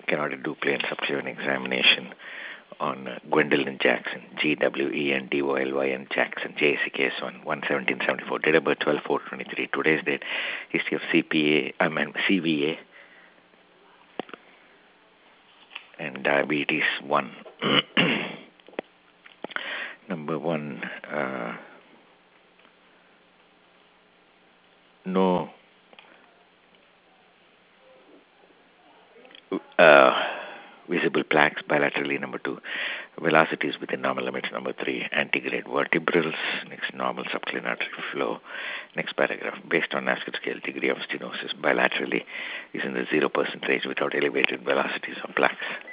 cannot do plain subclavian examination on Gwendolyn Jackson, Gwendolyn Jackson, JACKS1, 1/17/74, date of birth 12/4/23, today's date, history of CVA, and diabetes 1. Number 1, no visible plaques bilaterally. Number 2, velocities within normal limits. Number 3, antegrade vertebrals. Next, normal subclavian artery flow. Next paragraph, based on Nasket scale, degree of stenosis bilaterally is in the 0% range without elevated velocities or plaques.